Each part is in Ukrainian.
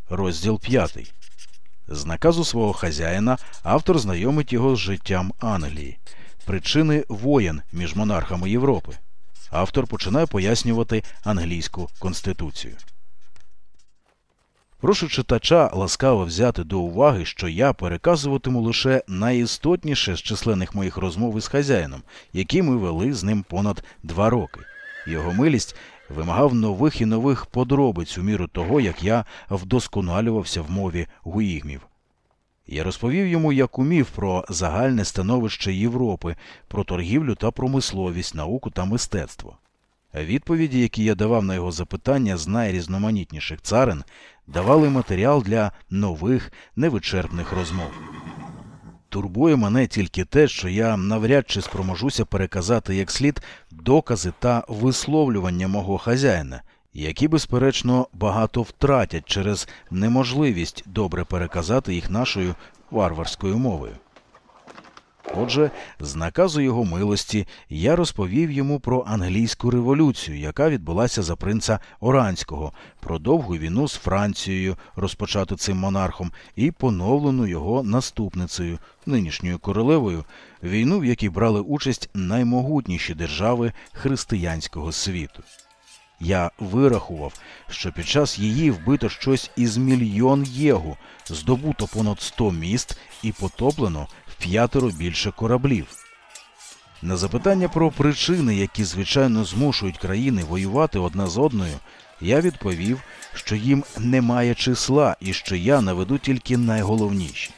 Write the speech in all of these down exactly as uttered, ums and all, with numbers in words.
Розділ п'ятий. З наказу свого хазяїна автор знайомить його з життям Англії. Причини воєн між монархами Європи. Автор починає пояснювати англійську конституцію. Прошу читача ласкаво взяти до уваги, що я переказуватиму лише найістотніше з численних моїх розмов із хазяїном, які ми вели з ним понад два роки. Його милість вимагав нових і нових подробиць у міру того, як я вдосконалювався в мові гуїгмів. Я розповів йому, як умів, про загальне становище Європи, про торгівлю та промисловість, науку та мистецтво. Відповіді, які я давав на його запитання з найрізноманітніших царин, давали матеріал для нових, невичерпних розмов. Турбує мене тільки те, що я навряд чи спроможуся переказати як слід докази та висловлювання мого хазяїна, які, безперечно, багато втратять через неможливість добре переказати їх нашою варварською мовою. Отже, з наказу його милості я розповів йому про англійську революцію, яка відбулася за принца Оранського, про довгу війну з Францією, розпочату цим монархом, і поновлену його наступницею, нинішньою королевою, війну, в якій брали участь наймогутніші держави християнського світу. Я вирахував, що під час її вбито щось із мільйон єгу, здобуто понад сто міст і потоплено п'ятеро більше кораблів. На запитання про причини, які, звичайно, змушують країни воювати одна з одною, я відповів, що їм немає числа і що я наведу тільки найголовніші.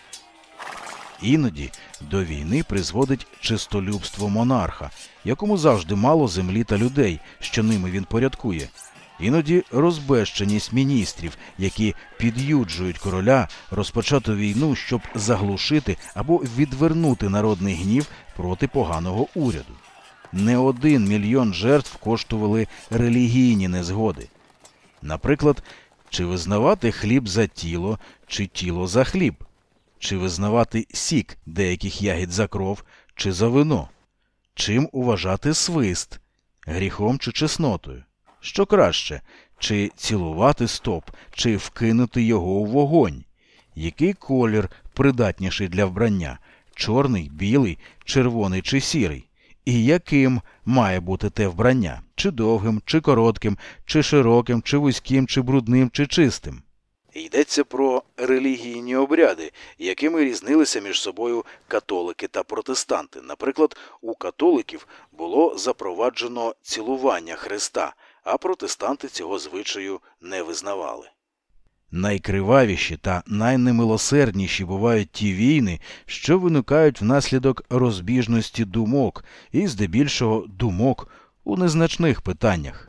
Іноді до війни призводить чистолюбство монарха, якому завжди мало землі та людей, що ними він порядкує. Іноді розбещеність міністрів, які під'юджують короля розпочати війну, щоб заглушити або відвернути народний гнів проти поганого уряду. Не один мільйон жертв коштували релігійні незгоди. Наприклад, чи визнавати хліб за тіло, чи тіло за хліб? Чи визнавати сік деяких ягід за кров, чи за вино? Чим уважати свист? Гріхом чи чеснотою? Що краще, чи цілувати стоп, чи вкинути його у вогонь? Який колір придатніший для вбрання? Чорний, білий, червоний чи сірий? І яким має бути те вбрання? Чи довгим, чи коротким, чи широким, чи вузьким, чи брудним, чи чистим? Йдеться про релігійні обряди, якими різнилися між собою католики та протестанти. Наприклад, у католиків було запроваджено цілування Христа, а протестанти цього звичаю не визнавали. Найкривавіші та найнемилосердніші бувають ті війни, що виникають внаслідок розбіжності думок і, здебільшого, думок у незначних питаннях.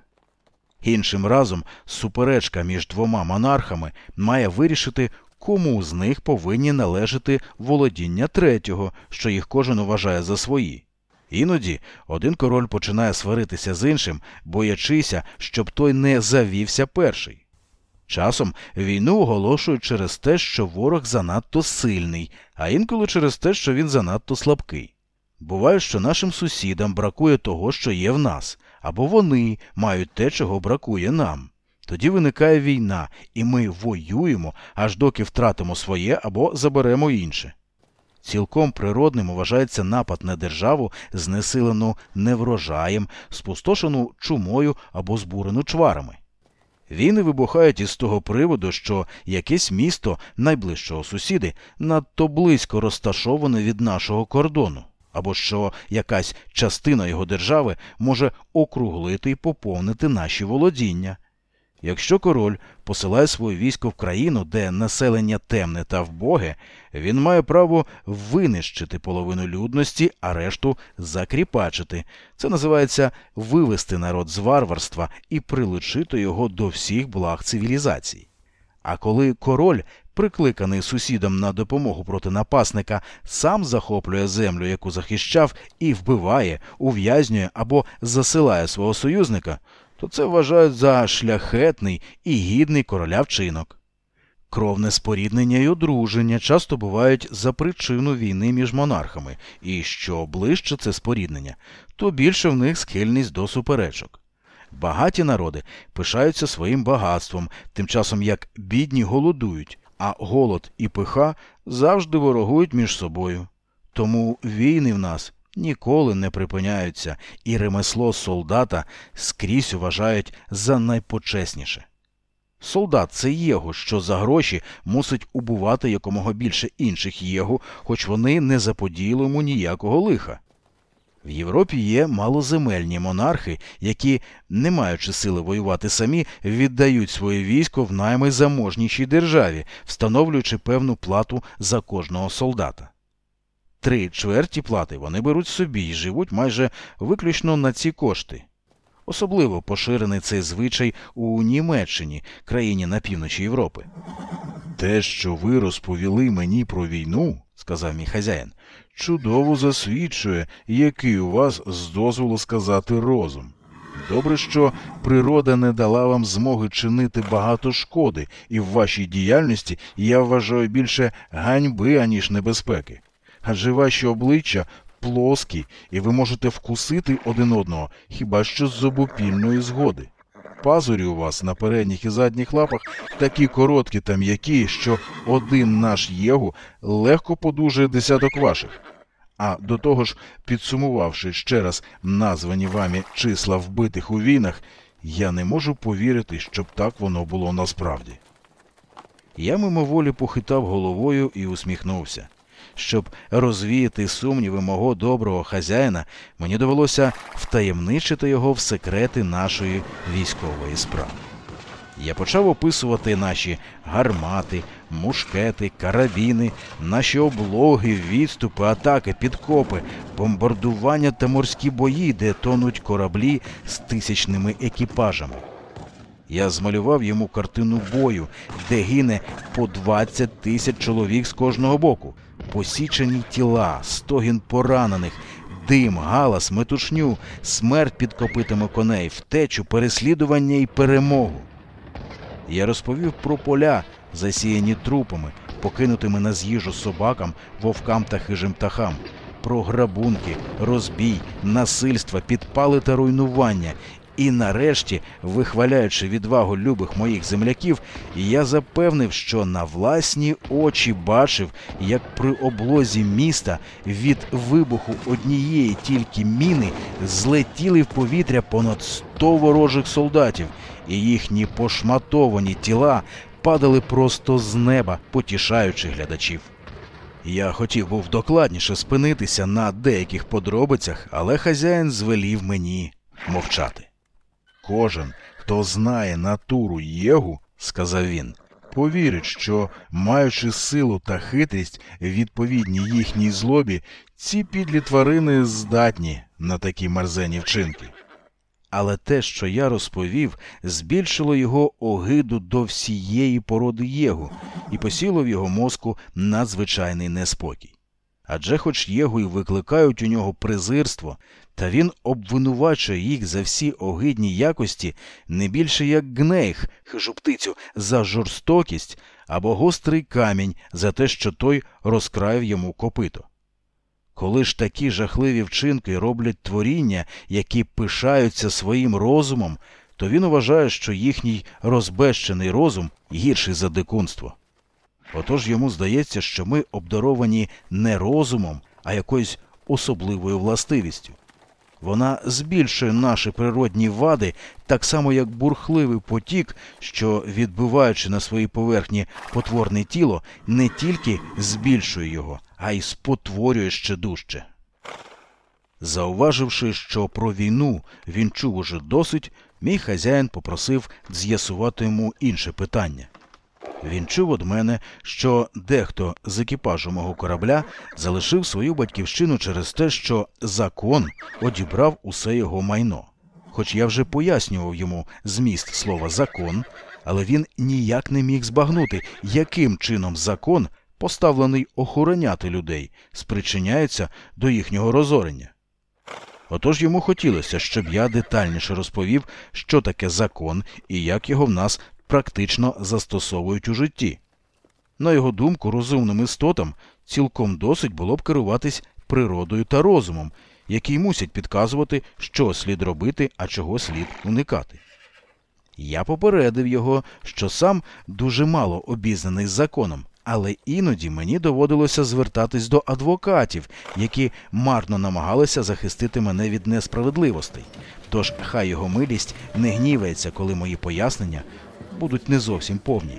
Іншим разом суперечка між двома монархами має вирішити, кому з них повинні належати володіння третього, що їх кожен вважає за свої. Іноді один король починає сваритися з іншим, боячися, щоб той не завівся перший. Часом війну оголошують через те, що ворог занадто сильний, а інколи через те, що він занадто слабкий. Буває, що нашим сусідам бракує того, що є в нас, або вони мають те, чого бракує нам. Тоді виникає війна, і ми воюємо, аж доки втратимо своє або заберемо інше. Цілком природним вважається напад на державу, знесилену неврожаєм, спустошену чумою або збурену чварами. Війни вибухають із того приводу, що якесь місто найближчого сусіди надто близько розташоване від нашого кордону, або що якась частина його держави може округлити і поповнити наші володіння. Якщо король посилає своє військо в країну, де населення темне та вбоге, він має право винищити половину людності, а решту закріпачити. Це називається вивести народ з варварства і прилучити його до всіх благ цивілізації. А коли король, прикликаний сусідом на допомогу проти напасника, сам захоплює землю, яку захищав, і вбиває, ув'язнює або засилає свого союзника, то це вважають за шляхетний і гідний короля вчинок. Кровне споріднення й одруження часто бувають за причину війни між монархами, і що ближче це споріднення, то більше в них схильність до суперечок. Багаті народи пишаються своїм багатством, тим часом як бідні голодують, а голод і пиха завжди ворогують між собою. Тому війни в нас ніколи не припиняються, і ремесло солдата скрізь вважають за найпочесніше. Солдат – це єго, що за гроші мусить убивати якомога більше інших єго, хоч вони не заподіяли йому ніякого лиха. В Європі є малоземельні монархи, які, не маючи сили воювати самі, віддають своє військо в найми заможнішій державі, встановлюючи певну плату за кожного солдата. Три чверті плати вони беруть собі і живуть майже виключно на ці кошти. Особливо поширений цей звичай у Німеччині, країні на півночі Європи. «Те, що ви розповіли мені про війну, – сказав мій хазяїн, – чудово засвідчує, який у вас, з дозволу сказати, розум. Добре, що природа не дала вам змоги чинити багато шкоди, і в вашій діяльності я вважаю більше ганьби, аніж небезпеки. Адже ваші обличчя плоскі, і ви можете вкусити один одного хіба що з зубопільної згоди. Пазурі у вас на передніх і задніх лапах такі короткі та м'які, що один наш єгу легко подужує десяток ваших. А до того ж, підсумувавши ще раз названі вами числа вбитих у війнах, я не можу повірити, щоб так воно було насправді». Я мимоволі похитав головою і усміхнувся. Щоб розвіяти сумніви мого доброго хазяїна, мені довелося втаємничити його в секрети нашої військової справи. Я почав описувати наші гармати, мушкети, карабіни, наші облоги, відступи, атаки, підкопи, бомбардування та морські бої, де тонуть кораблі з тисячними екіпажами. Я змалював йому картину бою, де гине по двадцять тисяч чоловік з кожного боку, посічені тіла, стогін поранених, дим, галас, метушню, смерть під копитами коней, втечу, переслідування і перемогу. Я розповів про поля, засіяні трупами, покинутими на з'їжу собакам, вовкам та хижим птахам, про грабунки, розбій, насильства, підпали та руйнування. І нарешті, вихваляючи відвагу любих моїх земляків, я запевнив, що на власні очі бачив, як при облозі міста від вибуху однієї тільки міни злетіли в повітря понад сто ворожих солдатів, і їхні пошматовані тіла падали просто з неба, потішаючи глядачів. Я хотів був докладніше спинитися на деяких подробицях, але хазяїн звелів мені мовчати. «Кожен, хто знає натуру єгу, – сказав він, – повірить, що, маючи силу та хитрість відповідні їхній злобі, ці підлі тварини здатні на такі мерзенні вчинки». Але те, що я розповів, збільшило його огиду до всієї породи єгу і посіло в його мозку надзвичайний неспокій. Адже хоч єгу й викликають у нього презирство, та він обвинувачує їх за всі огидні якості не більше як гнейх, хижу птицю, за жорстокість, або гострий камінь за те, що той розкраїв йому копито. Коли ж такі жахливі вчинки роблять творіння, які пишаються своїм розумом, то він вважає, що їхній розбещений розум гірший за дикунство. Отож йому здається, що ми обдаровані не розумом, а якоюсь особливою властивістю. Вона збільшує наші природні вади, так само як бурхливий потік, що, відбиваючи на своїй поверхні потворне тіло, не тільки збільшує його, а й спотворює ще дужче. Зауваживши, що про війну він чув уже досить, мій хазяїн попросив з'ясувати йому інше питання. Він чув від мене, що дехто з екіпажу мого корабля залишив свою батьківщину через те, що закон одібрав усе його майно. Хоч я вже пояснював йому зміст слова «закон», але він ніяк не міг збагнути, яким чином закон, поставлений охороняти людей, спричиняється до їхнього розорення. Отож йому хотілося, щоб я детальніше розповів, що таке закон і як його в нас практично застосовують у житті. На його думку, розумним істотам цілком досить було б керуватись природою та розумом, які мусять підказувати, що слід робити, а чого слід уникати. Я попередив його, що сам дуже мало обізнаний з законом, але іноді мені доводилося звертатись до адвокатів, які марно намагалися захистити мене від несправедливостей. Тож хай його милість не гнівається, коли мої пояснення будуть не зовсім повні.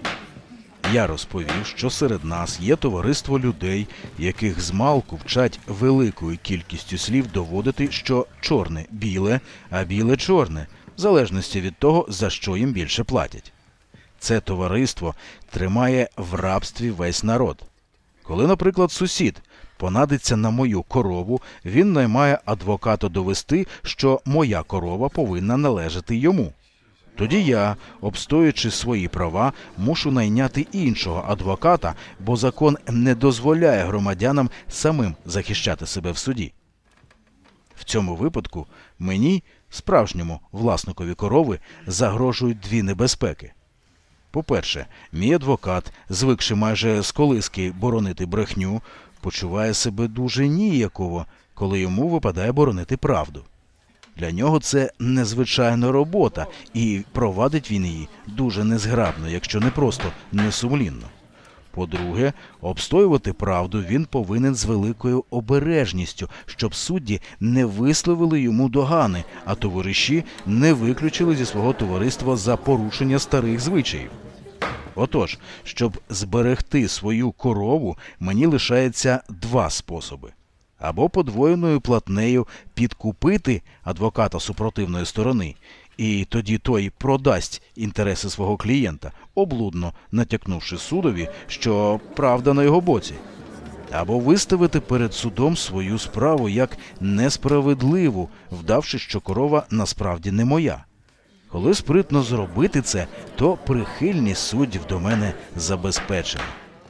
Я розповів, що серед нас є товариство людей, яких змалку вчать великою кількістю слів доводити, що чорне – біле, а біле – чорне, в залежності від того, за що їм більше платять. Це товариство тримає в рабстві весь народ. Коли, наприклад, сусід понадиться на мою корову, він наймає адвоката довести, що моя корова повинна належати йому. Тоді я, обстоюючи свої права, мушу найняти іншого адвоката, бо закон не дозволяє громадянам самим захищати себе в суді. В цьому випадку мені, справжньому власникові корови, загрожують дві небезпеки. По-перше, мій адвокат, звикши майже з колиски боронити брехню, почуває себе дуже ніяково, коли йому випадає боронити правду. Для нього це незвичайна робота, і провадить він її дуже незграбно, якщо не просто несумлінно. По-друге, обстоювати правду він повинен з великою обережністю, щоб судді не висловили йому догани, а товариші не виключили зі свого товариства за порушення старих звичаїв. Отож, щоб зберегти свою корову, мені лишається два способи. Або подвоєною платнею підкупити адвоката супротивної сторони, і тоді той продасть інтереси свого клієнта, облудно натякнувши судові, що правда на його боці. Або виставити перед судом свою справу як несправедливу, вдавши, що корова насправді не моя. Коли спритно зробити це, то прихильність суддів до мене забезпечена.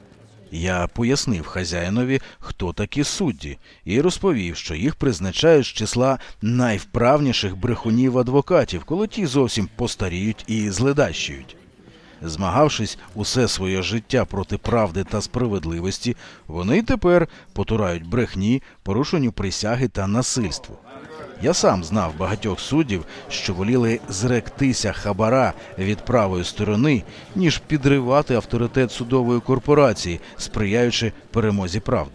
Я пояснив хазяїнові, хто такі судді, і розповів, що їх призначають з числа найвправніших брехунів-адвокатів, коли ті зовсім постаріють і зледащують. Змагавшись усе своє життя проти правди та справедливості, вони й тепер потурають брехні, порушенню присяги та насильству. Я сам знав багатьох суддів, що воліли зректися хабара від правої сторони, ніж підривати авторитет судової корпорації, сприяючи перемозі правди.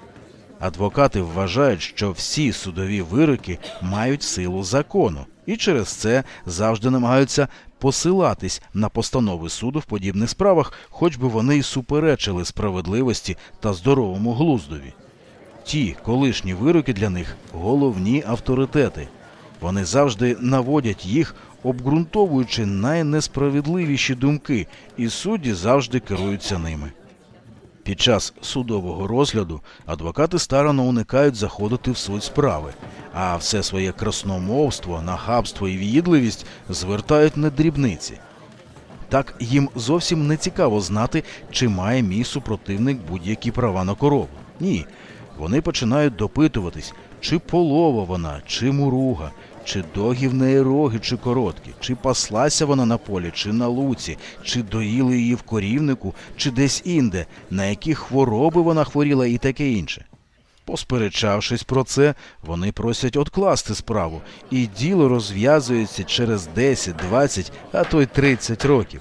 Адвокати вважають, що всі судові вироки мають силу закону, і через це завжди намагаються посилатись на постанови суду в подібних справах, хоч би вони й суперечили справедливості та здоровому глуздові. Ті колишні вироки для них – головні авторитети. Вони завжди наводять їх, обґрунтовуючи найнесправедливіші думки, і судді завжди керуються ними. Під час судового розгляду адвокати старанно уникають заходити в суть справи, а все своє красномовство, нахабство і в'їдливість звертають на дрібниці. Так їм зовсім не цікаво знати, чи має мій супротивник будь-які права на корову. Ні. Вони починають допитуватись, чи полова вона, чи муруга, чи довгі в неї роги, чи короткі, чи паслася вона на полі, чи на луці, чи доїли її в корівнику, чи десь інде, на які хвороби вона хворіла і таке інше. Посперечавшись про це, вони просять odкласти справу, і діло розв'язується через десять, двадцять, а то й тридцять років.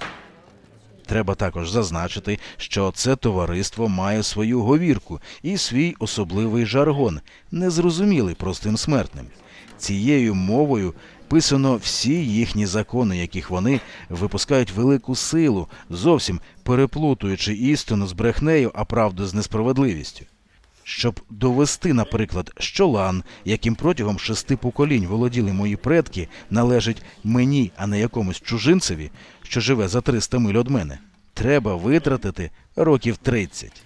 Треба також зазначити, що це товариство має свою говірку і свій особливий жаргон, незрозумілий простим смертним. Цією мовою писано всі їхні закони, яких вони випускають велику силу, зовсім переплутуючи істину з брехнею, а правду з несправедливістю. Щоб довести, наприклад, що лан, яким протягом шести поколінь володіли мої предки, належить мені, а не якомусь чужинцеві, що живе за триста миль від мене, треба витратити років тридцять.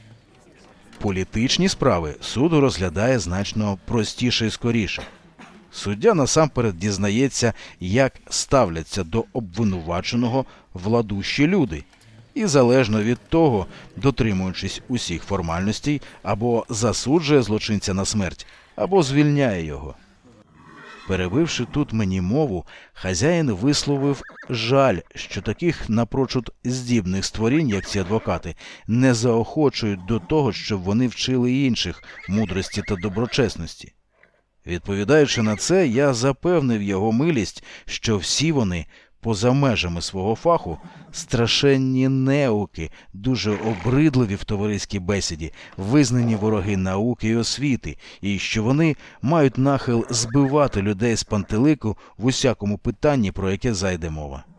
Політичні справи суд розглядає значно простіше і скоріше. Суддя насамперед дізнається, як ставляться до обвинуваченого владущі люди, і залежно від того, дотримуючись усіх формальностей, або засуджує злочинця на смерть, або звільняє його. Перебивши тут мені мову, хазяїн висловив жаль, що таких напрочуд здібних створінь, як ці адвокати, не заохочують до того, щоб вони вчили інших мудрості та доброчесності. Відповідаючи на це, я запевнив його милість, що всі вони, поза межами свого фаху, страшенні неуки, дуже обридливі в товариській бесіді, визнані вороги науки і освіти, і що вони мають нахил збивати людей з пантелику в усякому питанні, про яке зайде мова.